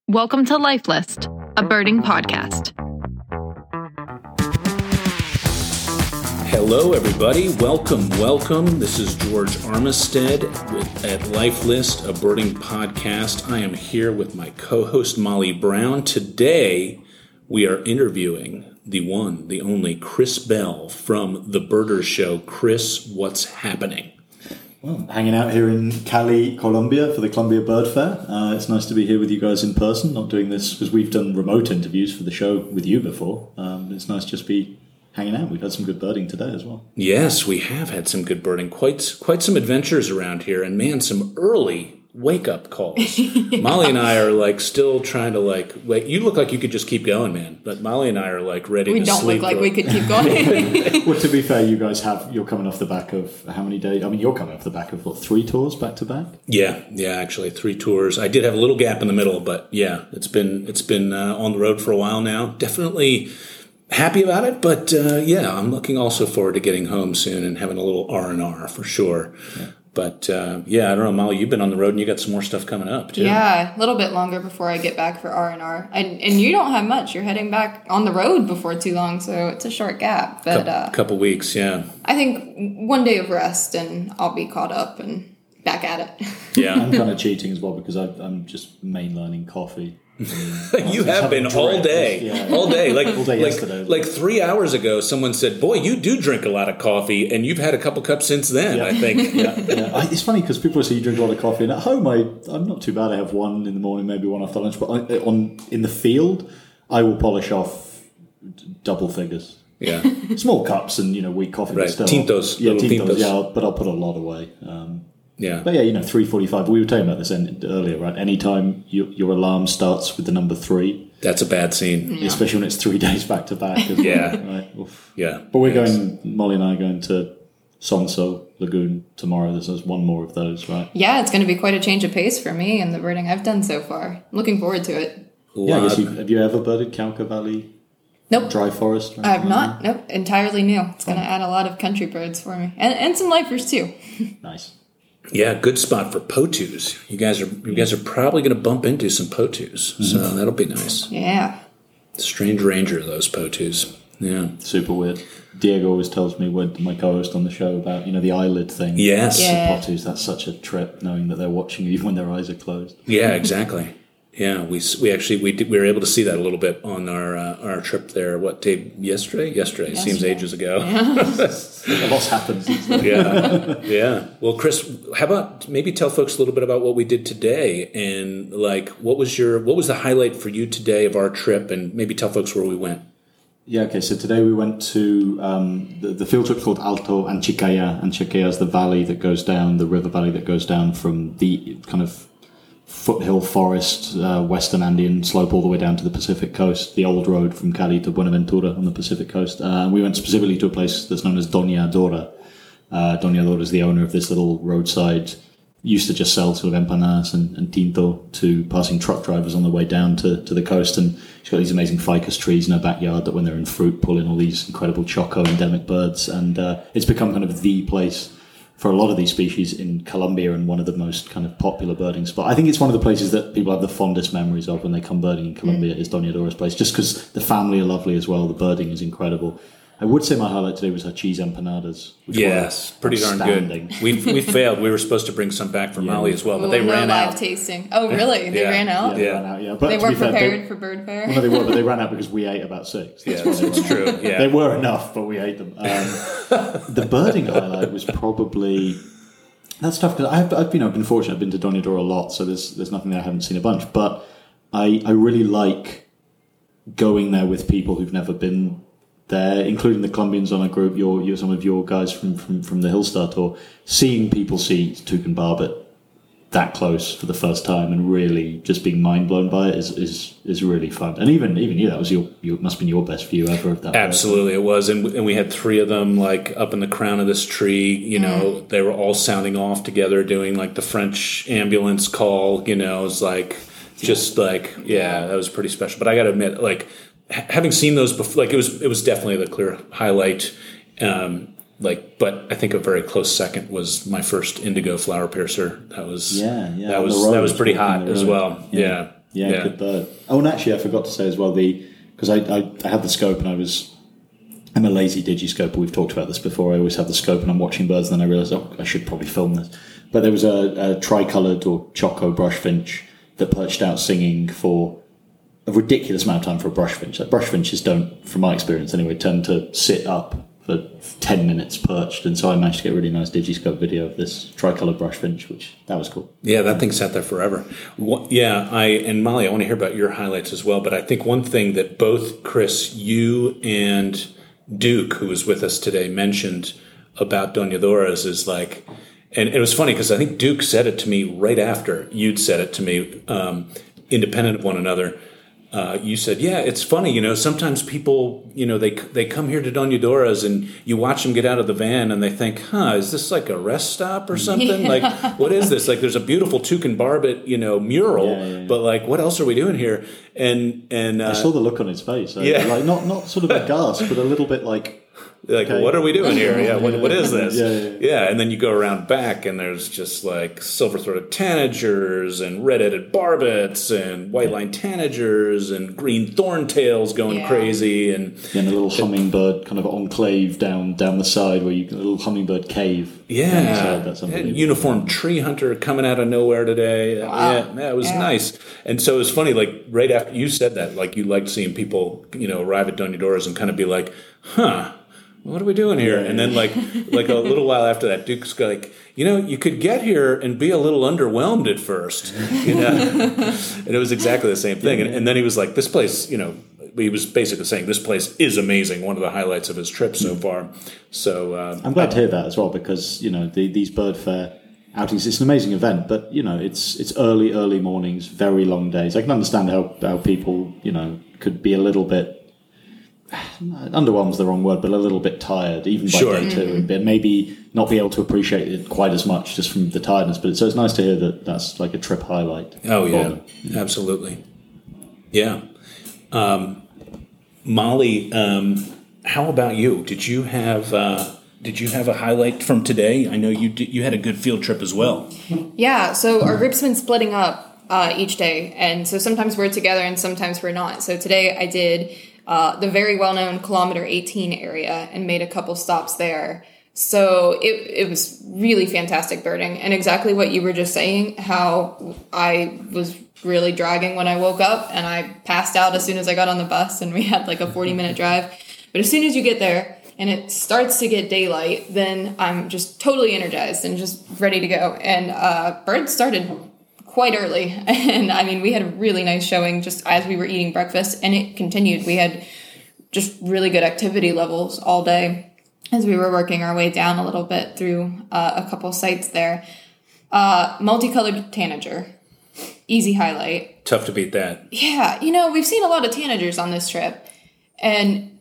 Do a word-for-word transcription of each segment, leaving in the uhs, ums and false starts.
Welcome to Life List, a birding podcast. Hello, everybody. Welcome, welcome. This is George Armistead with, at Life List, a birding podcast. I am here with my co-host, Molly Brown. Today, we are interviewing the one, the only Chris Bell from The Birders Show. Chris, what's happening? Well, hanging out here in Cali, Colombia for the Colombia Bird Fair. Uh, it's nice to be here with you guys in person, not doing this because we've done remote interviews for the show with you before. Um, it's nice to just be hanging out. We've had some good birding today as well. Yes, we have had some good birding. Quite, quite some adventures around here. And man, some early wake-up calls. Molly and I are like still trying to like, wait, you look like you could just keep going, man. But Molly and I are like ready we to sleep. We don't look like we could keep going. Well, to be fair, you guys have, you're coming off the back of how many days? I mean, you're coming off the back of what, three tours back to back? Yeah, yeah, actually three tours. I did have a little gap in the middle, but yeah, it's been, it's been uh, on the road for a while now. Definitely happy about it, but uh, yeah, I'm looking also forward to getting home soon and having a little R and R for sure. Yeah. But, uh, yeah, I don't know, Molly, you've been on the road and you got some more stuff coming up, too. Yeah, a little bit longer before I get back for R and R. And and you don't have much. You're heading back on the road before too long, so it's a short gap. But a uh, couple weeks, yeah. I think one day of rest and I'll be caught up and back at it. Yeah. I'm kind of cheating as well because I've, I'm just mainlining coffee. You have been all day, yeah. all day. Like, all day like, yesterday. like three hours ago, someone said, "Boy, you do drink a lot of coffee," and you've had a couple cups since then. Yeah. I think. yeah, yeah. I, it's funny because people say you drink a lot of coffee, and at home, I I'm not too bad. I have one in the morning, maybe one after lunch. But I, on in the field, I will polish off double figures. Yeah, small cups and you know weak coffee. Right, but still, tintos, yeah, tintos. tintos. Yeah, I'll, but I'll put a lot away. Um, Yeah, but yeah, you know, three forty-five. We were talking about this earlier, right? Anytime you, your alarm starts with the number three, that's a bad scene, yeah. especially when it's three days back to back. Yeah, right? Oof. Yeah. But we're yes. going. Molly and I are going to Sonso Lagoon tomorrow. There's, there's one more of those, right? Yeah, it's going to be quite a change of pace for me and the birding I've done so far. Looking forward to it. Yeah, I guess you, have you ever birded Cauca Valley? Nope. Dry forest? Right? I have not. Nope. Entirely new. It's going to add a lot of country birds for me, and and some lifers too. Nice. Yeah, good spot for potus. You guys are you guys are probably going to bump into some potus, mm-hmm. so that'll be nice. Yeah. Strange ranger, those potus. Yeah, super weird. Diego always tells me, when my co-host on the show, about you know the eyelid thing. Yes, yeah. The potus. That's such a trip, knowing that they're watching you even when their eyes are closed. Yeah, exactly. Yeah, we we actually we did, we were able to see that a little bit on our uh, our trip there. What day? Yesterday. Yesterday. Yesterday. Seems ages ago. Yeah. A lot's happened since then. Yeah, yeah. Well, Chris, how about maybe tell folks a little bit about what we did today and like what was your what was the highlight for you today of our trip, and maybe tell folks where we went. Yeah, okay, so today we went to, um, the, the field trip's called Alto Anchicaya. Anchicaya is the valley that goes down, the river valley that goes down from the kind of foothill forest, uh, western Andean slope all the way down to the Pacific coast, the old road from Cali to Buenaventura on the Pacific coast. Uh, we went specifically to a place that's known as Doña Dora. Uh, Doña Dora is the owner of this little roadside, used to just sell sort of empanadas and, and tinto to passing truck drivers on the way down to, to the coast. And she's got these amazing ficus trees in her backyard that when they're in fruit pull in all these incredible choco endemic birds. And uh, it's become kind of the place for a lot of these species in Colombia and one of the most kind of popular birding spots. I think it's one of the places that people have the fondest memories of when they come birding in Colombia mm. is Doña Dora's place, just because the family are lovely as well. The birding is incredible. I would say my highlight today was her cheese empanadas. Which yes, pretty darn good. We we failed. We were supposed to bring some back for yeah. Molly as well, but Ooh, they no ran live out. tasting. Oh, really? They yeah. ran out? Yeah, yeah. they ran out, yeah. But they weren't fair, prepared they, for bird fair? Well, no, they were, but they ran out because we ate about six. That's yeah, it's, it's true. Yeah. They were enough, but we ate them. Um, the birding highlight was probably... That's tough because I've, I've, you know, been fortunate. I've been to Doña Dora a lot, so there's there's nothing that I haven't seen a bunch. But I I really like going there with people who've never been there, including the Colombians on our group. Your your some of your guys from from, from the Hillstar tour, seeing people see toucan barbet that close for the first time and really just being mind blown by it is is, is really fun. And even even you, that was your, your must have been your best view ever of that. Absolutely, person. It was. And and we had three of them like up in the crown of this tree. You know, mm. they were all sounding off together, doing like the French ambulance call. You know, it was like just like yeah, that was pretty special. But I got to admit, like having seen those before, like it was it was definitely the clear highlight. Um, Like, but I think a very close second was my first indigo flower piercer. That was yeah, yeah. that was that was pretty hot as well. Yeah. yeah, Yeah, Yeah. good bird. Oh, and actually, I forgot to say as well the because I, I I had the scope and I was. I'm a lazy digiscoper. We've talked about this before. I always have the scope and I'm watching birds, and then I realised, oh, I should probably film this. But there was a, a tricoloured or choco brushfinch that perched out singing for a ridiculous amount of time for a brushfinch. Like brushfinches don't, from my experience anyway, tend to sit up for ten minutes perched. And so I managed to get a really nice digiscope video of this tricoloured brushfinch, which that was cool. Yeah, that thing sat there forever. What, yeah, I and Molly, I want to hear about your highlights as well. But I think one thing that both Chris, you and Duke, who was with us today, mentioned about Doñadoras is like, and it was funny because I think Duke said it to me right after you'd said it to me, um, independent of one another. Uh, you said, yeah, it's funny, you know, sometimes people, you know, they they come here to Doñadoras and you watch them get out of the van and they think, huh, is this like a rest stop or something? Yeah. Like, what is this? Like, there's a beautiful Toucan Barbet, you know, mural, yeah, yeah, yeah. but like, what else are we doing here? And and uh, I saw the look on his face. Yeah. Like, not, not sort of a gasp, but a little bit like, Like, okay. What are we doing here? Yeah, what, what is this? Yeah, yeah, yeah. yeah, and then you go around back, and there's just like silver-throated tanagers and red-headed barbets and white-lined tanagers and green thorntails going yeah. crazy, and yeah, and a little hummingbird kind of enclave down down the side where you a little hummingbird cave. Yeah, that's uniformed tree hunter coming out of nowhere today. Wow. Yeah, yeah, it was yeah. nice. And so it was funny. Like right after you said that, like you liked seeing people, you know, arrive at Doñadoras and kind of be like, huh. What are we doing here? And then, like, like a little while after that, Duke's like, you know, you could get here and be a little underwhelmed at first, you know. And it was exactly the same thing. And, and then he was like, "This place, you know," he was basically saying, "This place is amazing." One of the highlights of his trip so far. So uh, I'm glad to hear that as well, because you know the, these bird fair outings, it's an amazing event, but you know it's it's early, early mornings, very long days. I can understand how how people you know could be a little bit. Underwhelm's the wrong word, but a little bit tired, even by sure. day two, mm-hmm. and maybe not be able to appreciate it quite as much just from the tiredness. But so it's nice to hear that that's like a trip highlight. Oh yeah, absolutely. Yeah, um, Molly, um, how about you? Did you have uh, did you have a highlight from today? I know you did, you had a good field trip as well. Yeah, so our group's been splitting up uh, each day, and so sometimes we're together and sometimes we're not. So today I did. Uh, the very well-known Kilometer eighteen area and made a couple stops there. So it it was really fantastic birding. And exactly what you were just saying, how I was really dragging when I woke up and I passed out as soon as I got on the bus and we had like a forty-minute drive. But as soon as you get there and it starts to get daylight, then I'm just totally energized and just ready to go. And uh, birds started quite early. And I mean, we had a really nice showing just as we were eating breakfast, and it continued. We had just really good activity levels all day as we were working our way down a little bit through uh, a couple sites there. Uh, multicolored tanager. Easy highlight. Tough to beat that. Yeah. You know, we've seen a lot of tanagers on this trip, and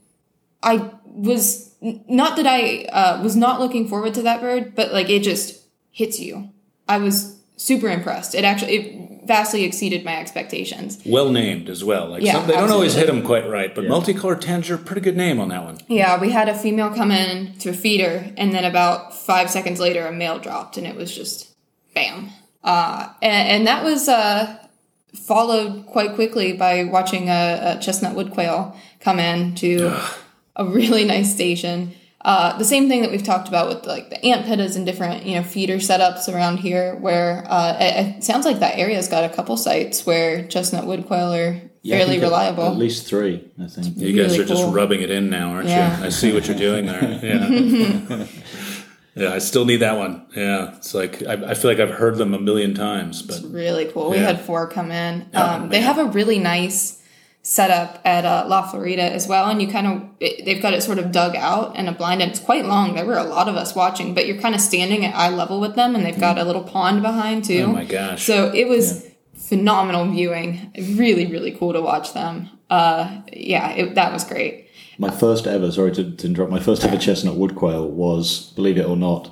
I was, not that I uh, was not looking forward to that bird, but like it just hits you. I was super impressed. It actually it vastly exceeded my expectations. Well named as well. Like yeah, some, they absolutely. don't always hit them quite right, but yeah. multicolored tanager, pretty good name on that one. Yeah, we had a female come in to feed her, and then about five seconds later, a male dropped, and it was just bam. Uh, and, and that was uh, followed quite quickly by watching a, a chestnut wood quail come in to a really nice station. Uh, the same thing that we've talked about with like the ant pittas and different, you know, feeder setups around here where uh, it, it sounds like that area's got a couple sites where chestnut wood quail are yeah, fairly reliable. At least three, I think. You guys really are just cool. rubbing it in now, aren't yeah. you? I see what you're doing there. Yeah. Yeah, I still need that one. Yeah, it's like I, I feel like I've heard them a million times, but It's really cool. We yeah. had four come in. Oh, Um, they man. have a really nice setup at uh, La Florida as well, and you kind of it, they've got it sort of dug out and a blind, and it's quite long. There were a lot of us watching, but you're kind of standing at eye level with them, and they've got a little pond behind too. Oh my gosh! So it was yeah. phenomenal viewing. Really, really cool to watch them. Uh, yeah, it, that was great. My first ever, sorry to, to interrupt, my first ever chestnut wood quail was, believe it or not,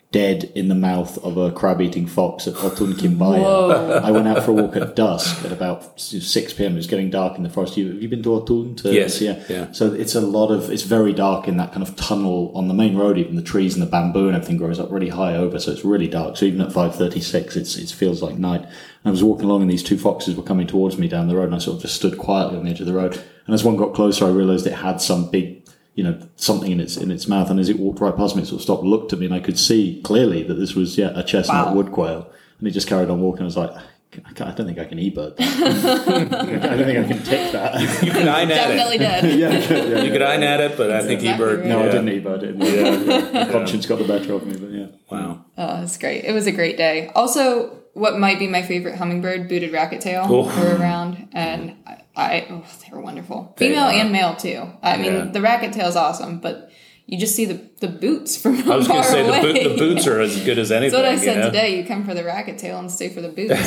dead in the mouth of a crab-eating fox at Otun Kimbaya. I went out for a walk at dusk at about six p.m. It was getting dark in the forest. You, have you been to Otun? To, yes. Yeah. yeah. So it's a lot of, it's very dark in that kind of tunnel on the main road. Even the trees and the bamboo and everything grows up really high over, so it's really dark. So even at five thirty-six, it's, it feels like night. And I was walking along and these two foxes were coming towards me down the road, and I sort of just stood quietly on the edge of the road. And as one got closer, I realised it had some big, you know, something in its in its mouth, and as it walked right past me, it sort of stopped, looked at me, and I could see clearly that this was yeah a chestnut Wow. wood quail. And he just carried on walking. I was like, I, can't, I don't think I can e-bird that. I don't think I can tick that. You can eye at Definitely it. did. yeah, yeah, yeah, You could eye at it, but I think exactly eBird. right. No, yeah. I didn't e-bird it. Yeah, yeah. My conscience got the better of me, but yeah. Wow. Oh, it's great. It was a great day. Also, what might be my favorite hummingbird, booted rackettail, Oh. were around, and I, I oh, they were wonderful. They Female are. and male too. I mean, Yeah. the rackettail's awesome, but you just see the, the boots from I was going far to say the, away. boot, the boots are as good as anything. That's what I you said know? today. You come for the rackettail and stay for the boots.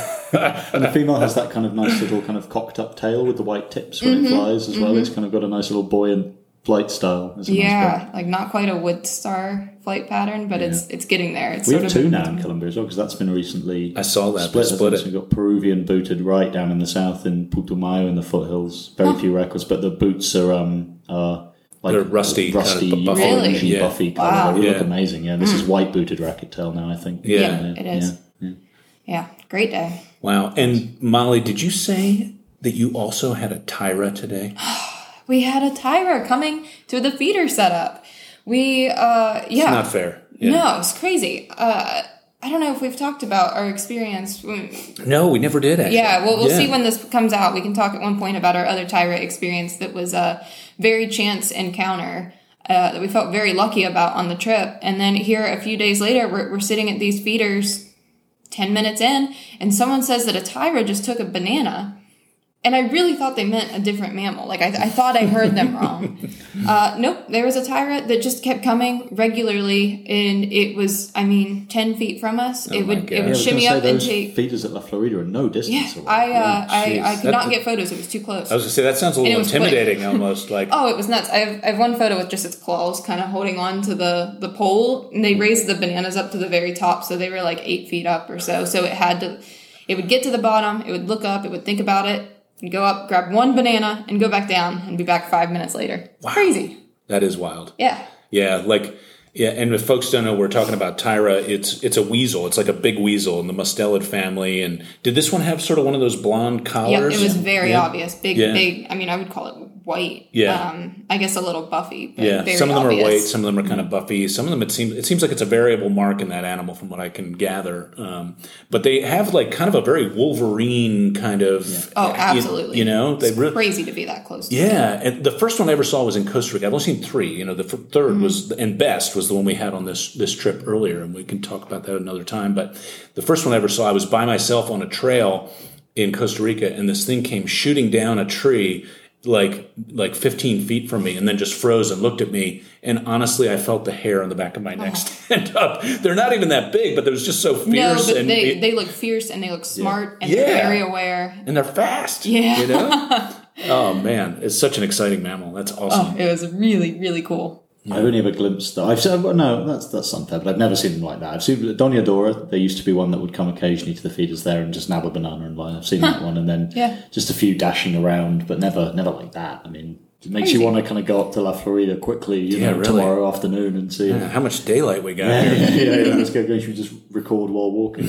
And the female has that kind of nice little kind of cocked up tail with the white tips when Mm-hmm. it flies as well. It's kind of got a nice little buoyant flight style. It's a nice yeah, bird. like not quite a wood star flight pattern, but it's it's getting there. It's We sort have of two a- now in Colombia as well, because that's been recently I saw that. split. They split I think. it. So we've got Peruvian booted right down in the south in Putumayo in the foothills. Very few records, but the boots are um are like They're rusty, rusty, kind of buffy. Really? orangey, Yeah. buffy colour. Wow. They look Yeah. amazing. Yeah, this is white booted racquet tail now, I think. Yeah. Yeah, it is. Yeah. Yeah, great day. Wow. And Molly, did you say that you also had a Tyra today? We had a Tyra coming to the feeder setup. We, uh, yeah. It's not fair. Yeah. No, it's crazy. Uh, I don't know if we've talked about our experience. when- No, we never did actually. Yeah, well, we'll Yeah. see when this comes out. We can talk at one point about our other Tyra experience that was a very chance encounter uh, that we felt very lucky about on the trip. And then here a few days later, we're, we're sitting at these feeders ten minutes in, and someone says that a Tyra just took a banana. And I really thought they meant a different mammal. Like, I, I thought I heard them wrong. Uh, nope, there was a Tyra that just kept coming regularly, and it was, I mean, ten feet from us. it my would God. it Yeah, I would was gonna shimmy say up and those take... feeders at La Florida are no Yeah, distance away. I, uh, Yeah, I, jeez. I could That- not get photos. It was too close. I was going to say, that sounds a little it was quick. intimidating almost. Like, Oh, it was nuts. I have, I have one photo with just its claws kind of holding on to the, the pole, and they raised the bananas up to the very top, so they were like eight feet up or so. So it had to, it would get to the bottom, it would look up, it would think about it, and go up, grab one banana, and go back down, and be back five minutes later. Wow. Crazy. that is wild. Yeah. Yeah, like, yeah, and if folks don't know, we're talking about Tyra. It's it's a weasel. It's like a big weasel in the mustelid family. And did this one have sort of one of those blonde Yeah, collars? it was very Yeah. obvious. Big, Yeah. big, I mean, I would call it white. Yeah. Um, I guess a little buffy, but Yeah, very some of them obvious. are white, some of them are kind of buffy. Some of them it seems it seems like it's a variable mark in that animal, from what I can gather. Um, but they have like kind of a very Wolverine kind of. Oh, you- absolutely. You, know, they It's really. crazy to be that close to Yeah, and the first one I ever saw was in Costa Rica. I've only seen three. You know, the f- 3rd Mm-hmm. was and best was the one we had on this this trip earlier, and we can talk about that another time. But the first one I ever saw, I was by myself on a trail in Costa Rica, and this thing came shooting down a tree like like fifteen feet from me, and then just froze and looked at me. And honestly, I felt the hair on the back of my neck stand up. They're not even that big, but they was just so No, fierce, but and they, it- they look fierce and they look smart and Yeah. they're very aware. and they're fast. Yeah. You know. Oh man, it's such an exciting mammal. That's awesome. Oh, it was really, really cool. I've only ever glimpsed that. I've seen, well, no, that's that's unfair, but I've never seen them like that. I've seen Doña Dora. There used to be one that would come occasionally to the feeders there and just nab a banana and lie. I've seen that one, and then Yeah. just a few dashing around, but never never like that. I mean, it makes Crazy. you want to kind of go up to La Florida quickly, you Yeah, know, really. tomorrow afternoon and see. Yeah, how much daylight we got Yeah, here. yeah, yeah, yeah. Let's go. Go. Should we just record while walking?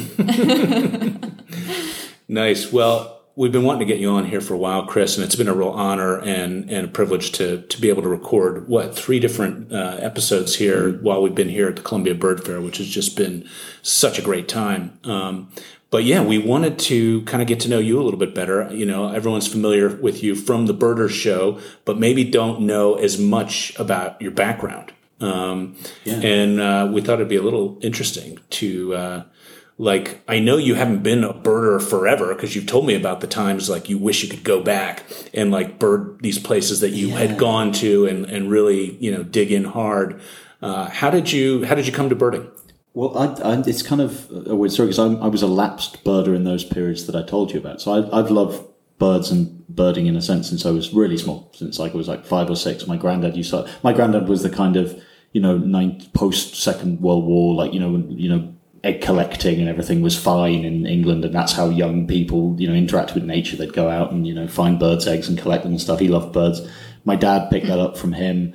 Nice. Well, we've been wanting to get you on here for a while, Chris, and it's been a real honor and, and a privilege to to be able to record, what, three different uh, episodes here while we've been here at the Columbia Bird Fair, which has just been such a great time. Um, but yeah, we wanted to kind of get to know you a little bit better. You know, everyone's familiar with you from the Birder Show, but maybe don't know as much about your background. Um, Yeah. And uh, we thought it'd be a little interesting to... Uh, Like, I know you haven't been a birder forever because you've told me about the times like you wish you could go back and like bird these places that you had gone to and, and really, you know, dig in hard. Uh, how did you, how did you come to birding? Well, I, I, it's kind of a weird story because I was a lapsed birder in those periods that I told you about. So I, I've loved birds and birding in a sense since I was really small, since like I was like five or six. My granddad used to, my granddad was the kind of, you know, nine, post Second World War, like, you know, when, you know, egg collecting and everything was fine in England, and that's how young people, you know, interact with nature. They'd go out and, you know, find birds' eggs and collect them and stuff. He loved birds. My dad picked that up from him.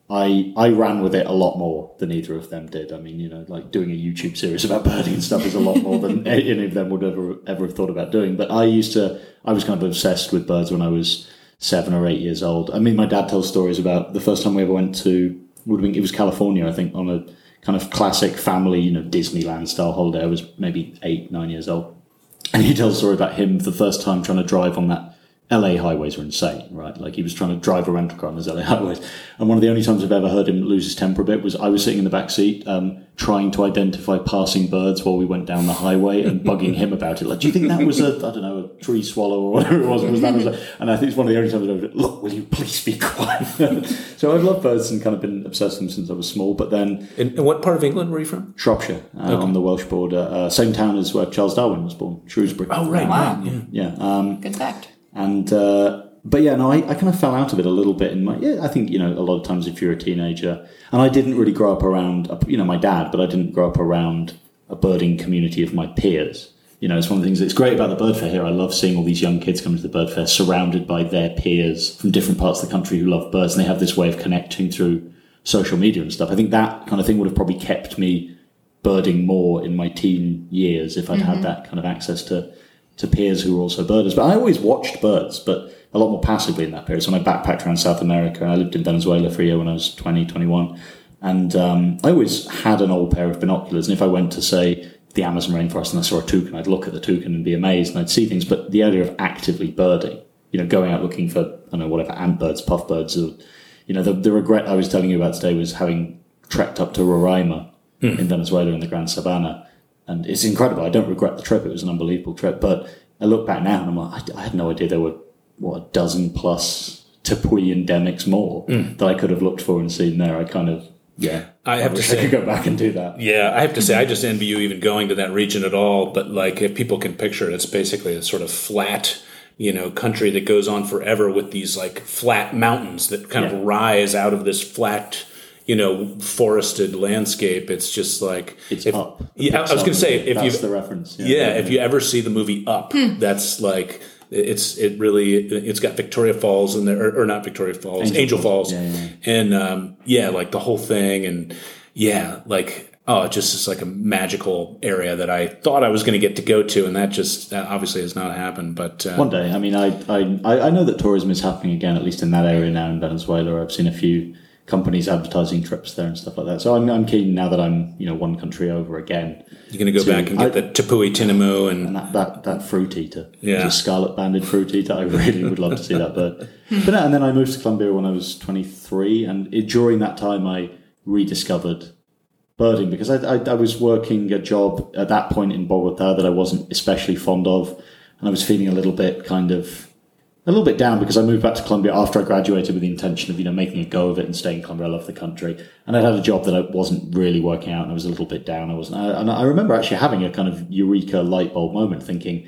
I I ran with it a lot more than either of them did. I mean, you know, like doing a YouTube series about birding and stuff is a lot more than any of them would ever ever have thought about doing. But I used to, I was kind of obsessed with birds when I was seven or eight years old. I mean, my dad tells stories about the first time we ever went to, would have been, it was California, I think, on a kind of classic family, you know, Disneyland style holiday. I was maybe eight, nine years old. And he tells a story about him the first time trying to drive on that. L A highways are insane, right? Like he was trying to drive a rental car on those L A highways. And one of the only times I've ever heard him lose his temper a bit was I was sitting in the back seat, um, trying to identify passing birds while we went down the highway and bugging him about it. Like, do you think that was a, I don't know, a tree swallow or whatever it was? was, that was a, and I think it's one of the only times I've ever, look, will you please be quiet? So I've loved birds and kind of been obsessed with them since I was small. But then... In, in what part of England were you from? Shropshire, uh, okay. On the Welsh border. Uh, same town as where Charles Darwin was born, Shrewsbury. Oh, right. Wow. Yeah. yeah um, Good fact. And... Uh, But yeah, no, I, I kind of fell out of it a little bit in my, yeah, I think, you know, a lot of times if you're a teenager, and I didn't really grow up around, you know, my dad, but I didn't grow up around a birding community of my peers. You know, it's one of the things that's great about the bird fair here. I love seeing all these young kids coming to the bird fair surrounded by their peers from different parts of the country who love birds, and they have this way of connecting through social media and stuff. I think that kind of thing would have probably kept me birding more in my teen years if I'd mm-hmm. had that kind of access to, to peers who were also birders. But I always watched birds, but a lot more passively in that period. So when I backpacked around South America, and I lived in Venezuela for a year when I was twenty, twenty-one, and um, I always had an old pair of binoculars, and if I went to, say, the Amazon rainforest and I saw a toucan, I'd look at the toucan and be amazed, and I'd see things. But the idea of actively birding, you know, going out looking for, I don't know, whatever, ant birds, puff birds, or, you know, the, the regret I was telling you about today was having trekked up to Roraima mm. in Venezuela in the Grand Sabana, and it's incredible. I don't regret the trip. It was an unbelievable trip, but I look back now and I'm like, I, I had no idea there were what, a dozen plus Tepui endemics more mm. that I could have looked for and seen there. I kind of, yeah. I have I to say, I could go back and do that. Yeah, I have to say, I just envy you even going to that region at all. But like, if people can picture it, it's basically a sort of flat, you know, country that goes on forever with these like flat mountains that kind yeah. of rise out of this flat, you know, forested landscape. It's just like it's if, Up. Yeah, I was going to say if that's you the reference. Yeah, yeah, if you ever see the movie Up, hmm. that's like. It's it really it's got Victoria Falls in there, or, or not Victoria Falls, Angel, Angel Falls, yeah, yeah. and um, yeah, like the whole thing, and yeah, like oh, it just is like a magical area that I thought I was going to get to go to, and that just that obviously has not happened. But uh, one day, I mean, I, I I know that tourism is happening again, at least in that area now in Venezuela. I've seen a few companies advertising trips there and stuff like that. So I'm I'm keen now that I'm you know one country over again. You're going to go to, back and get I, the Tepui Tinamu and, and that, that that fruit eater, yeah, the scarlet banded fruit eater. I really would love to see that bird. But no, and then I moved to Colombia when I was twenty-three, and it, during that time I rediscovered birding because I, I I was working a job at that point in Bogota that I wasn't especially fond of, and I was feeling a little bit kind of. A little bit down because I moved back to Colombia after I graduated with the intention of, you know, making a go of it and staying in Colombia. I love the country. And I had a job that I wasn't really working out and I was a little bit down. I wasn't, and I remember actually having a kind of eureka light bulb moment thinking,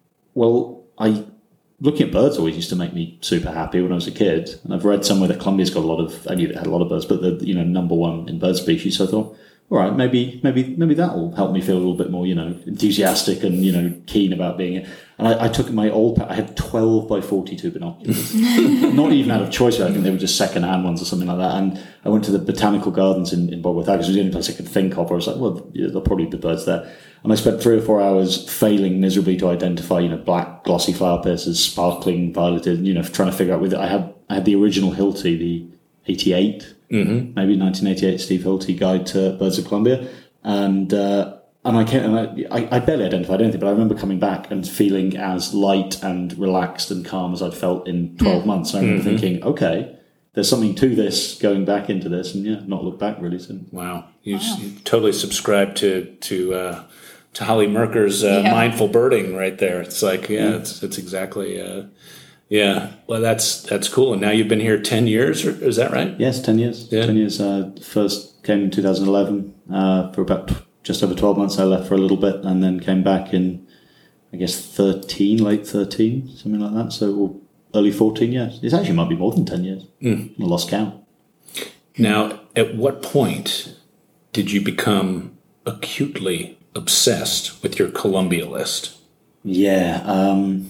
well, I, looking at birds always used to make me super happy when I was a kid. And I've read somewhere that Colombia's got a lot of, I knew it had a lot of birds, but the, you know, number one in bird species. So I thought, all right, maybe, maybe, maybe that will help me feel a little bit more, you know, enthusiastic and, you know, keen about being it. And I, I took my old, I had twelve by forty-two binoculars, not even out of choice. I think they were just second-hand ones or something like that. And I went to the botanical gardens in, in Bogota because it was the only place I could think of. Where I was like, well, yeah, there'll probably be birds there. And I spent three or four hours failing miserably to identify, you know, black glossy flower piercers, sparkling violeted, you know, trying to figure out with it. I had, I had the original Hilty, the eighty-eight, mm-hmm. maybe nineteen eighty-eight Steve Hilty Guide to Birds of Colombia. And, uh, And I can't, and I, I barely identified anything, but I remember coming back and feeling as light and relaxed and calm as I'd felt in twelve mm. months. And I remember mm-hmm. thinking, okay, there's something to this, going back into this, and yeah, not look back really soon. Wow. You, wow. you totally subscribe to, to, uh, to Holly Merker's uh, yeah. mindful birding right there. It's like, yeah, mm. it's, it's exactly, uh, yeah. Well, that's, that's cool. And now you've been here ten years, or, is that right? Yes, ten years. Yeah. ten years. Uh, first came in two thousand eleven uh, for about just over twelve months. I left for a little bit and then came back in, I guess, thirteen, late thirteen, something like that. So early fourteen years. It actually might be more than ten years. Mm. I lost count. Now, at what point did you become acutely obsessed with your Columbia list? Yeah, um,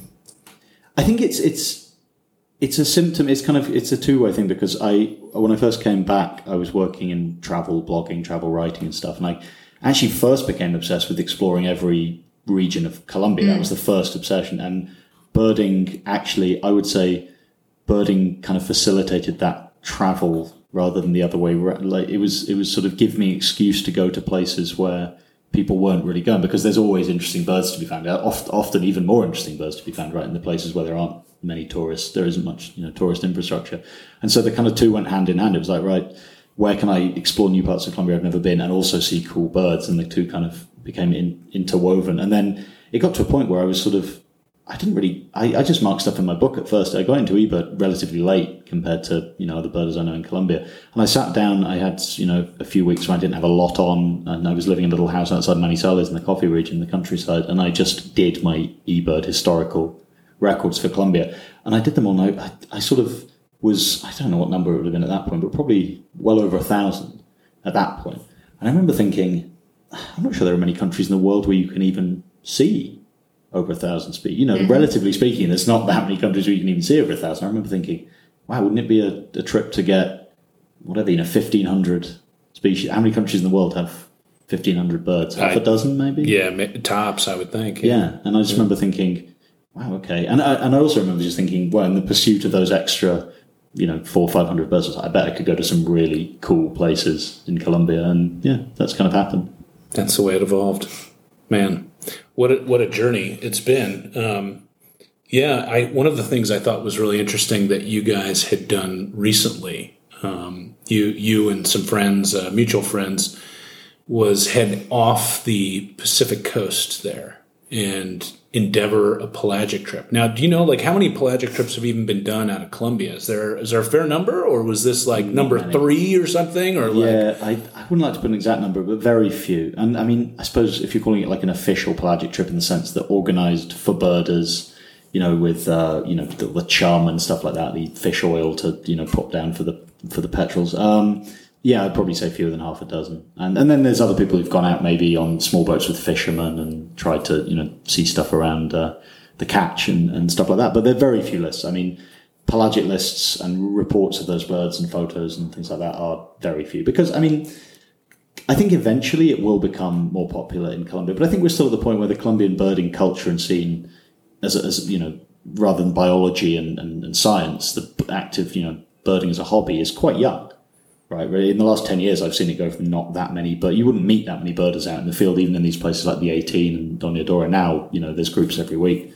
I think it's it's it's a symptom. It's kind of it's a two way thing because I when I first came back, I was working in travel blogging, travel writing, and stuff, and I actually first became obsessed with exploring every region of Colombia. Mm. That was the first obsession, and birding actually, I would say, birding kind of facilitated that travel rather than the other way. Like it was, it was sort of give me an excuse to go to places where people weren't really going because there's always interesting birds to be found. Often, often even more interesting birds to be found right in the places where there aren't many tourists. There isn't much, you know, tourist infrastructure, and so the kind of two went hand in hand. It was like, right, where can I explore new parts of Colombia I've never been and also see cool birds? And the two kind of became in, interwoven. And then it got to a point where I was sort of, I didn't really, I, I just marked stuff in my book at first. I got into eBird relatively late compared to, you know, other birders I know in Colombia. And I sat down, I had, you know, a few weeks where I didn't have a lot on, and I was living in a little house outside Manizales in the coffee region, the countryside, and I just did my eBird historical records for Colombia. And I did them all night. I, I sort of was, I don't know what number it would have been at that point, but probably well over a thousand at that point. And I remember thinking, I'm not sure there are many countries in the world where you can even see over a thousand species. You know, mm-hmm. relatively speaking, there's not that many countries where you can even see over a thousand. I remember thinking, wow, wouldn't it be a, a trip to get, whatever, you know, fifteen hundred species? How many countries in the world have fifteen hundred birds? Half I, a dozen, maybe? Yeah, tops, I would think. Yeah, yeah. And I just yeah. remember thinking, wow, okay. And I, and I also remember just thinking, well, in the pursuit of those extra, you know, four or five hundred birds, I bet I could go to some really cool places in Colombia. And yeah, that's kind of happened. That's the way it evolved. Man, what a, what a journey it's been. Um, yeah, I one of the things I thought was really interesting that you guys had done recently, um, you you and some friends, uh, mutual friends, was head off the Pacific coast there and endeavor a pelagic trip. Now, do you know, like, how many pelagic trips have even been done out of Colombia? Is there is there a fair number, or was this like number three or something? Or like, yeah, I, I wouldn't like to put an exact number, but very few. And I mean, I suppose if you're calling it like an official pelagic trip in the sense that organised for birders, you know, with uh, you know the, the chum and stuff like that, the fish oil to you know put down for the for the petrels. Um, Yeah, I'd probably say fewer than half a dozen. And and then there's other people who've gone out maybe on small boats with fishermen and tried to, you know, see stuff around uh, the catch and, and stuff like that. But there are very few lists. I mean, pelagic lists and reports of those birds and photos and things like that are very few. Because, I mean, I think eventually it will become more popular in Colombia. But I think we're still at the point where the Colombian birding culture and scene, as, as you know, rather than biology and, and, and science, the active, you know, birding as a hobby is quite young. Right, really. In the last ten years, I've seen it go from not that many, but you wouldn't meet that many birders out in the field, even in these places like the eighteen and Doña Dora. Now, you know, there's groups every week.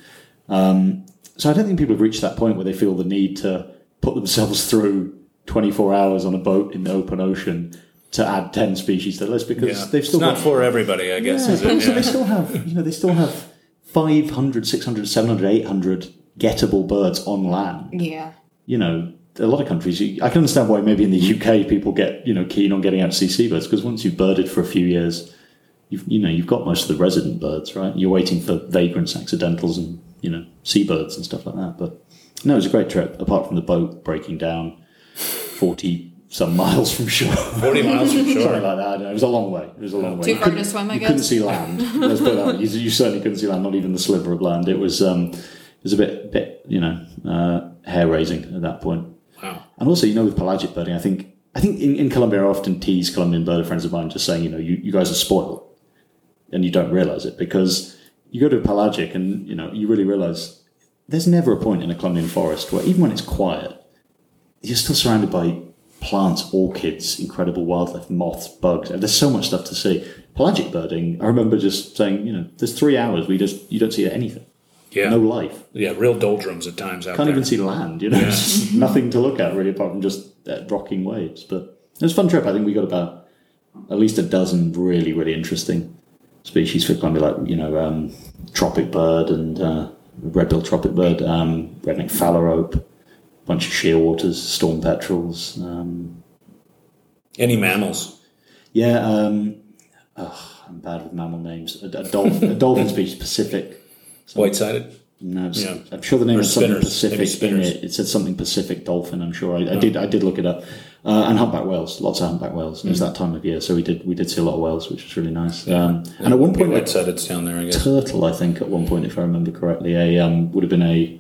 Um, so I don't think people have reached that point where they feel the need to put themselves through twenty-four hours on a boat in the open ocean to add ten species to the list because yeah. they've still it's not got, for everybody, I guess. Yeah, is it? So yeah. they still have, you know, they still have five hundred, six hundred, seven hundred, eight hundred gettable birds on land. Yeah. You know, a lot of countries, I can understand why maybe in the U K people get, you know, keen on getting out to see seabirds because once you've birded for a few years, you've, you know, you've got most of the resident birds, right? You're waiting for vagrants, accidentals and, you know, seabirds and stuff like that. But no, it was a great trip, apart from the boat breaking down forty some miles from shore. forty miles from shore. Something like that. I don't know. It was a long way. It was a long way. Too far to swim, I you guess? You couldn't see land. Let's put it that way. You, you certainly couldn't see land, not even the sliver of land. It was, um, it was a bit, bit you know, uh, hair-raising at that point. Wow. And also, you know, with pelagic birding, I think I think in, in Colombia, I often tease Colombian birder friends of mine just saying, you know, you, you guys are spoiled and you don't realise it because you go to a pelagic and, you know, you really realise there's never a point in a Colombian forest where even when it's quiet, you're still surrounded by plants, orchids, incredible wildlife, moths, bugs. And there's so much stuff to see. Pelagic birding, I remember just saying, you know, there's three hours where you just, you don't see anything. Yeah. No life. Yeah, real doldrums at times out Can't there. even see land, you know. Yeah. There's nothing to look at really apart from just uh, rocking waves. But it was a fun trip. I think we got about at least a dozen really, really interesting species for Colombia, like, you know, um, tropic bird and uh, red-billed tropic bird, um, redneck phalarope, a bunch of shearwaters, storm petrels. Um, Any mammals? Yeah, um, oh, I'm bad with mammal names. A, a dolphin, a dolphin species, Pacific. White-sided? No, yeah. I'm sure the name Or was something spinners. Pacific in it. It said something Pacific dolphin. I'm sure I, I oh. did. I did look it up. Uh, and humpback whales, lots of humpback whales. It was that time of year, so we did we did see a lot of whales, which was really nice. Um, and at one point, I'd said it's down there. I guess turtle, I think, at one point, if I remember correctly, a um, would have been a.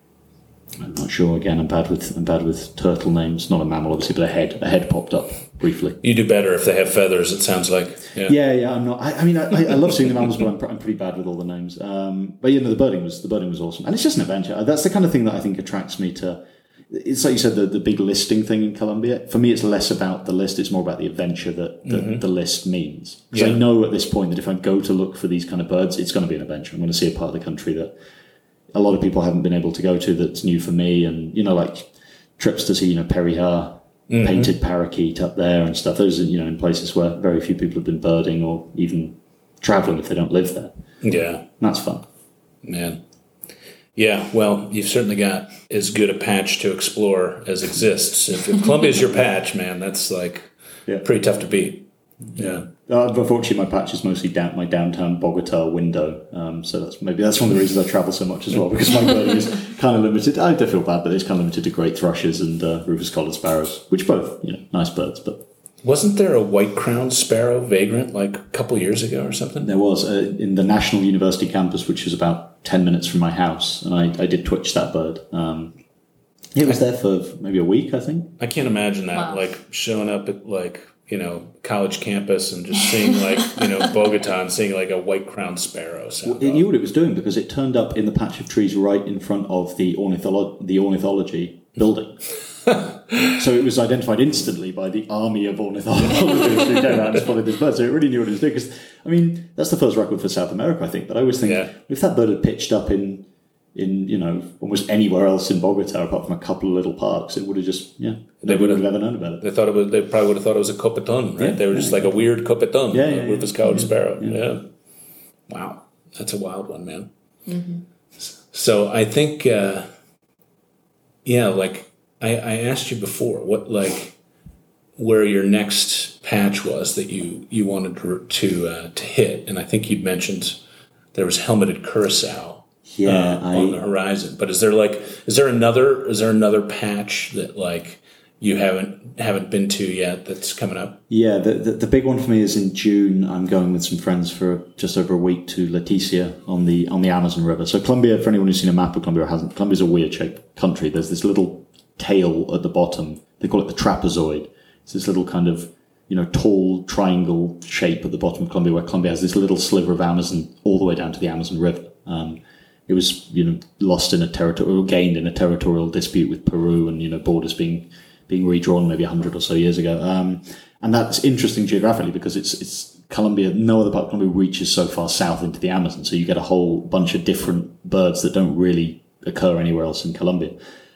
I'm not sure. Again, I'm bad with I'm bad with turtle names. Not a mammal, obviously, but a head. A head popped up briefly. You do better if they have feathers. It sounds like. Yeah, yeah. yeah I'm not. I, I mean, I, I love seeing the mammals, but I'm, I'm pretty bad with all the names. Um, but you know, the birding was the birding was awesome, and it's just an adventure. That's the kind of thing that I think attracts me to. It's like you said, the, the big listing thing in Colombia. For me, it's less about the list; it's more about the adventure that the, mm-hmm. the list means. Because yeah. I know at this point that if I go to look for these kind of birds, it's going to be an adventure. I'm going to see a part of the country that a lot of people haven't been able to go to. That's new for me, and you know, like trips to see, you know, Perijá, mm-hmm. painted parakeet up there and stuff. Those are, you know, in places where very few people have been birding or even traveling if they don't live there. Yeah, and that's fun, man. Yeah, well, you've certainly got as good a patch to explore as exists. If, if Colombia's your patch, man, that's like yeah. pretty tough to beat. Yeah. Uh, unfortunately, my patch is mostly down my downtown Bogota window, um, so that's maybe that's one of the reasons I travel so much as well, because my birding is kind of limited. I do feel bad, but it's kind of limited to great thrushes and uh, rufous collared sparrows, which both, you know, nice birds, but. Wasn't there a white-crowned sparrow vagrant like a couple years ago or something? There was, uh, in the National University campus, which was about ten minutes from my house, and I, I did twitch that bird. Um, it was there for maybe a week, I think. I can't imagine that, wow. like showing up at like, you know, college campus and just seeing like, you know, Bogota and seeing like a white-crowned sparrow. Well, it knew what it was doing because it turned up in the patch of trees right in front of the, ornitholo- the ornithology building. So it was identified instantly by the army of ornithologists who came out and spotted this bird. So it really knew what it was doing. Because, I mean, that's the first record for South America, I think. But I always think yeah. if that bird had pitched up in, in you know, almost anywhere else in Bogota, apart from a couple of little parks, it would have just, yeah, they would have never known about it. They thought it was. They probably would have thought it was a copeton, right? Yeah, they were just yeah, like a weird copeton, yeah, yeah, rufous collared yeah, sparrow. Yeah. yeah. Wow, that's a wild one, man. Mm-hmm. So I think, uh, yeah, like. I, I asked you before what like where your next patch was that you, you wanted to to, uh, to hit, and I think you'd mentioned there was helmeted curassow yeah, uh, I, on the horizon. But is there like is there another is there another patch that like you haven't haven't been to yet that's coming up? Yeah, the, the the big one for me is in June. I'm going with some friends for just over a week to Leticia on the on the Amazon River. So Colombia, for anyone who's seen a map of Colombia or hasn't, Colombia's a weird shaped country. There's this little tail at the bottom. They call it the trapezoid. It's this little kind of, you know, tall triangle shape at the bottom of Colombia, where Colombia has this little sliver of Amazon all the way down to the Amazon River. Um, it was, you know, lost in a territorial, gained in a territorial dispute with Peru, and, you know, borders being being redrawn maybe a hundred or so years ago. Um, and that's interesting geographically because it's it's Colombia. No other part of Colombia reaches so far south into the Amazon, so you get a whole bunch of different birds that don't really occur anywhere else in Colombia.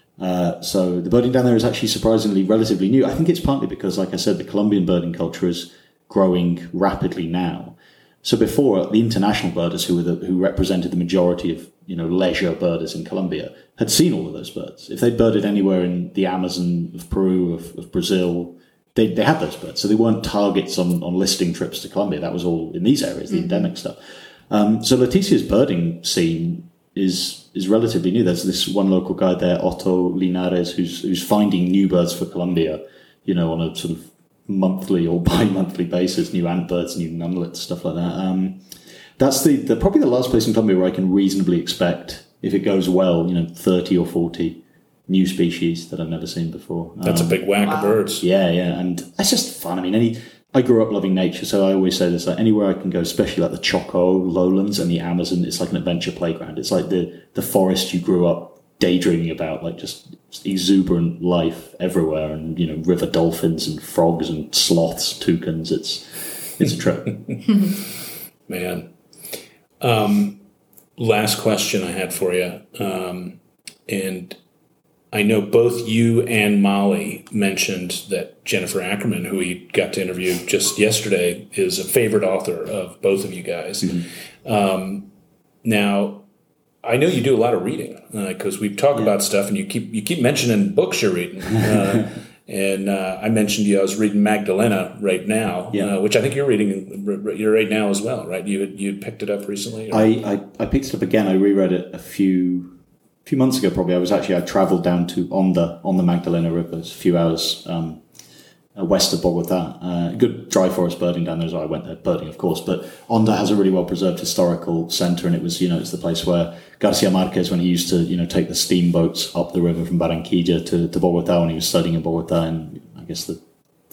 Uh, so the birding down there is actually surprisingly relatively new. I think it's partly because, like I said, the Colombian birding culture is growing rapidly now. So before, the international birders who were the, who represented the majority of, you know, leisure birders in Colombia had seen all of those birds. If they'd birded anywhere in the Amazon of Peru, of, of Brazil, they they had those birds. So they weren't targets on, on listing trips to Colombia. That was all in these areas, the mm-hmm. endemic stuff. Um, so Leticia's birding scene is is relatively new. There's this one local guy there, Otto Linares, who's who's finding new birds for Colombia, you know, on a sort of monthly or bi-monthly basis, new antbirds, new nunlets, stuff like that. Um, that's the, the probably the last place in Colombia where I can reasonably expect, if it goes well, you know, thirty or forty new species that I've never seen before. That's um, a big whack wow. of birds. Yeah, yeah, and it's just fun. I mean, any I grew up loving nature, so I always say this, like anywhere I can go, especially like the Choco lowlands and the Amazon, it's like an adventure playground. It's like the, the forest you grew up daydreaming about, like just exuberant life everywhere, and, you know, river dolphins and frogs and sloths, toucans. It's it's a trip. Man. Um, last question I had for you, um, and I know both you and Molly mentioned that Jennifer Ackerman, who we got to interview just yesterday, is a favorite author of both of you guys. Mm-hmm. Um, now, I know you do a lot of reading because uh, we talk yeah. about stuff, and you keep you keep mentioning books you're reading. Uh, and uh, I mentioned you. I was reading Magdalena right now, yeah. uh, which I think you're reading. You're right now as well, right? You you picked it up recently. I, I I picked it up again. I reread it a few. A few months ago, probably. I was actually I travelled down to on the on the Magdalena River. It's a few hours um, uh, west of Bogota. Uh, good dry forest birding down there as well. I went there birding, of course, but Honda has a really well preserved historical centre, and it was, you know, it's the place where Garcia Marquez, when he used to, you know, take the steamboats up the river from Barranquilla to, to Bogota when he was studying in Bogota in, I guess, the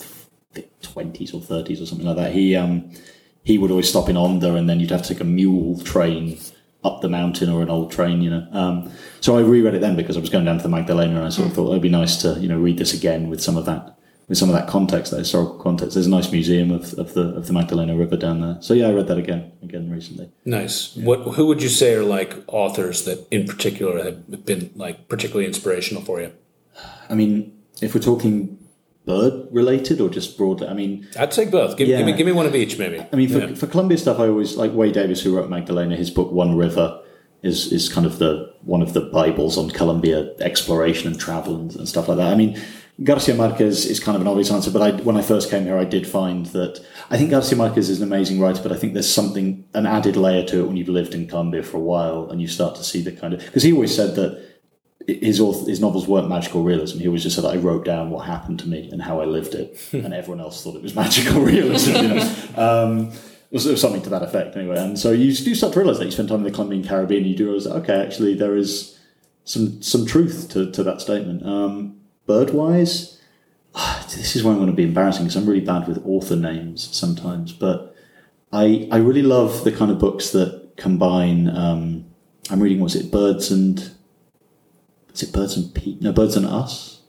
twenties or thirties or something like that, he um he would always stop in Honda, and then you'd have to take a mule train up the mountain, or an old train, you know. Um, so I reread it then because I was going down to the Magdalena, and I sort of thought it'd be nice to, you know, read this again with some of that, with some of that context, that historical context. There's a nice museum of, of the of the Magdalena River down there. So yeah, I read that again again recently. Nice. Yeah. What who would you say are like authors that in particular have been like particularly inspirational for you? I mean, if we're talking bird related or just broadly, I mean, I'd take both. Give, yeah. give me give me one of each, maybe. I mean, for, yeah. for Columbia stuff, I always like Wade Davis, who wrote Magdalena. His book One River is is kind of the one of the Bibles on Columbia exploration and travel and, and stuff like that. I mean, Garcia Marquez is kind of an obvious answer, but I, when I first came here, I did find that I think Garcia Marquez is an amazing writer, but I think there's something, an added layer to it when you've lived in Colombia for a while and you start to see the kind of, because he always said that his author, his novels weren't magical realism. He always just said that I wrote down what happened to me and how I lived it, and everyone else thought it was magical realism. You know? um, it, was, it was something to that effect, anyway. And so you do start to realise that you spend time in the Colombian Caribbean, you do realise that, okay, actually there is some some truth to, to that statement. Um, bird-wise, this is where I'm going to be embarrassing because I'm really bad with author names sometimes, but I I really love the kind of books that combine. Um, I'm reading, was it Birds and is it Birds and Pe- no Birds and Us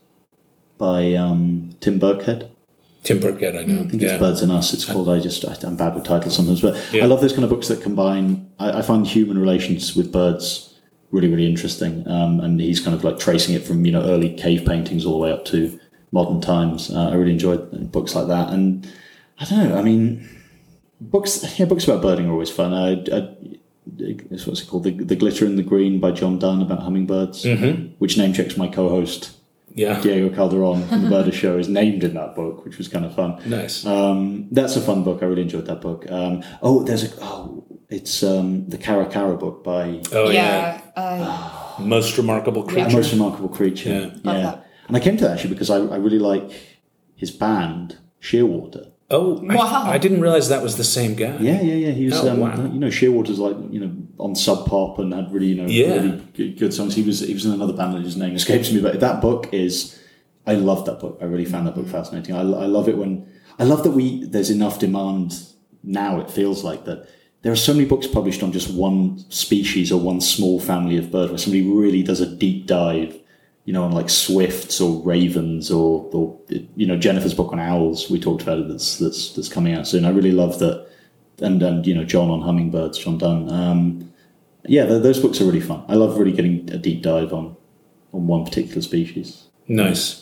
by um, Tim Burkhead. Tim Burkhead, I know. I think yeah. it's Birds and Us. It's called. I just I, I'm bad with titles sometimes, but yeah. I love those kind of books that combine. I, I find human relations with birds really really interesting, um, and he's kind of like tracing it from, you know, early cave paintings all the way up to modern times. Uh, I really enjoyed books like that, and I don't know. I mean, books. Yeah, books about birding are always fun. I, I, it's what's it called? The, the Glitter in the Green by John Donne about hummingbirds, mm-hmm. which name checks my co-host. Yeah. Diego Calderon from the Birder Show is named in that book, which was kind of fun. Nice. Um, that's a fun book. I really enjoyed that book. Um, oh, there's a oh, it's um, the Cara Cara book by oh yeah, yeah. Uh, Most Remarkable Creature. Most Remarkable Creature. Yeah. yeah. that. And I came to that actually because I, I really like his band Shearwater. Oh, Wow. I, I didn't realize that was the same guy. Yeah, yeah, yeah. He was, Oh, um, wow. you know, Shearwater's like, you know, on Sub Pop and had really, you know, Yeah. really good, good songs. He was he was in another band that his name escapes me, but that book is, I love that book. I really found that book fascinating. I, I love it when, I love that we, there's enough demand now, it feels like, that there are so many books published on just one species or one small family of bird where somebody really does a deep dive, you know, on like swifts or ravens or, or you know, Jennifer's book on owls. We talked about it. That's that's that's coming out soon. I really love that, and and you know, John on hummingbirds, John Donne. Um, yeah, th- those books are really fun. I love really getting a deep dive on on one particular species. Nice.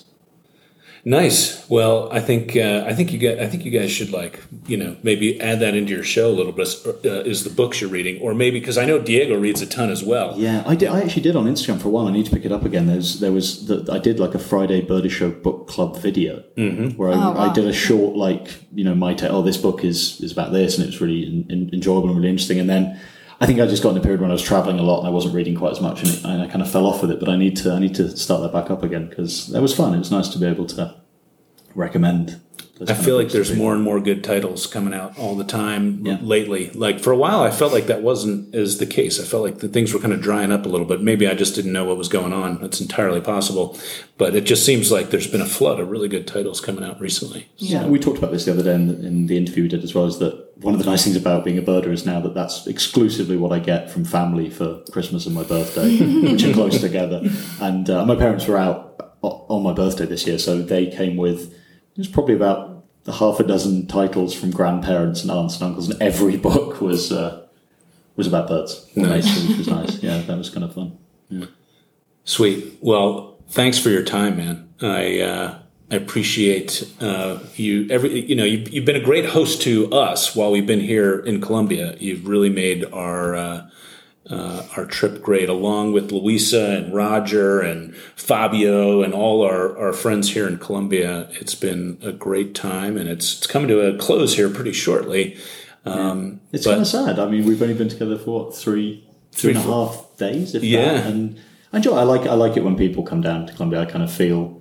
Nice. Well, I think uh, I think you get. I think you guys should like you know maybe add that into your show a little bit. Uh, is the books you're reading, or maybe because I know Diego reads a ton as well. Yeah, I did. I actually did on Instagram for a while. I need to pick it up again. There's there was the, I did like a Friday Birder Show book club video mm-hmm. where I, oh, wow. I did a short like you know my take. Oh, this book is is about this, and it was really in, in, enjoyable and really interesting. And then I think I just got in a period when I was traveling a lot and I wasn't reading quite as much, and, it, and I kind of fell off with it. But I need to I need to start that back up again because that was fun. It was nice to be able to recommend. I feel like there's more and more good titles coming out all the time Yeah. lately. Like for a while, I felt like that wasn't as the case. I felt like the things were kind of drying up a little bit. Maybe I just didn't know what was going on. That's entirely possible. But it just seems like there's been a flood of really good titles coming out recently. Yeah, we talked about this the other day in the, in the interview we did as well, is that one of the nice things about being a birder is now that that's exclusively what I get from family for Christmas and my birthday, which are close together. And uh, my parents were out on my birthday this year, so they came with, it was probably about a half a dozen titles from grandparents and aunts and uncles, and every book was uh, was about birds. Nice. Which was nice. Yeah, that was kind of fun. Yeah. Sweet. Well, thanks for your time, man. I uh, I appreciate uh, you. Every you know, you, you've been a great host to us while we've been here in Colombia. You've really made our uh, uh, our trip great, along with Luisa and Roger and Fabio and all our, our friends here in Colombia. It's been a great time, and it's it's coming to a close here pretty shortly. Um, It's but- kind of sad. I mean, we've only been together for what, three, three and a half days, if Yeah. that. And I enjoy. I like. I like it when people come down to Colombia. I kind of feel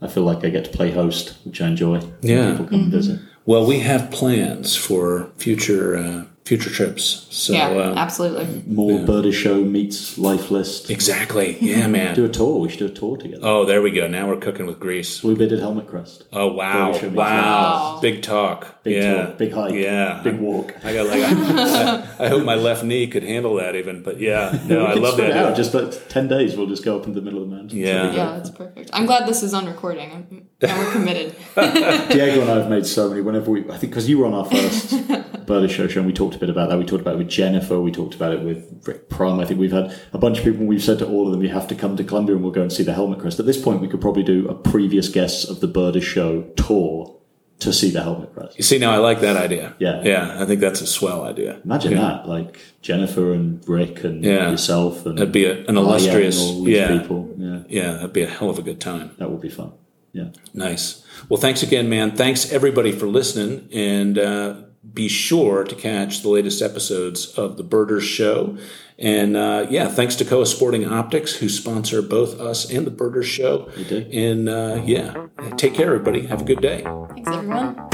I feel like I get to play host, which I enjoy. Yeah. People come and visit. Well, we have plans for future uh, future trips. So yeah, uh, absolutely. More yeah. Birders Show meets Life List. Exactly. Yeah, man. Do a tour. We should do a tour together. Oh, there we go. Now we're cooking with grease. We bidded Helmet Crest. Oh, wow. Wow. Wow. Big talk. Big yeah. talk. Big hike. Yeah. Big walk. I got like I, I hope my left knee could handle that even. But yeah, no, I love that. Out. Just like ten days, we'll just go up in the middle of the mountains. Yeah. Yeah, that's perfect. I'm glad this is on recording. Now we're committed. Diego and I have made so many. Whenever we, I think, because you were on our first Birders Show show, and we talked a bit about that. We talked about it with Jennifer. We talked about it with Rick Prum. I think we've had a bunch of people. We've said to all of them, "You have to come to Columbia, and we'll go and see the Helmet Crest." At this point, we could probably do a previous guests of the Birders Show tour to see the Helmet Crest. You see, now I like that idea. Yeah, yeah, I think that's a swell idea. Imagine yeah. that, like Jennifer and Rick and yeah. yourself, and that'd be a, an illustrious, and all these yeah, people. Yeah, yeah, that'd be a hell of a good time. That would be fun. Yeah, nice. Well, thanks again, man. Thanks everybody for listening, and uh, be sure to catch the latest episodes of the Birders Show. And uh, yeah, thanks to Koa Sporting Optics, who sponsor both us and the Birders Show. You do. And uh, yeah, take care, everybody. Have a good day. Thanks, everyone.